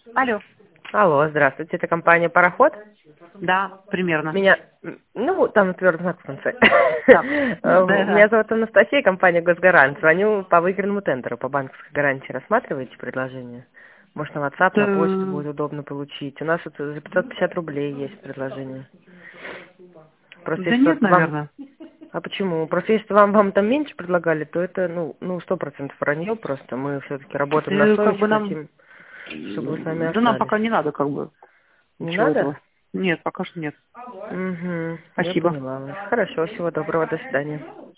Алло. Алло, здравствуйте, это компания «Пароход». Да, примерно. Меня, там твердый знак в конце. Так. Меня Да. зовут Анастасия, компания «Госгарант». Звоню по выигранному тендеру по банковской гарантии. Рассматриваете предложение? Может, на WhatsApp, на почту будет удобно получить. У нас вот за 550 рублей есть предложение. Просто Да если нет, вот вам... наверное. А почему? Просто если вам там меньше предлагали, то это, 100% вранье просто. Мы все-таки работаем на Как совесть, бы нам... хотим, чтобы вы с нами Да нам остались. пока не надо, как бы, Не ничего надо? этого. Нет, пока что нет. Угу, я Спасибо. поняла вас. Хорошо, всего доброго, до свидания.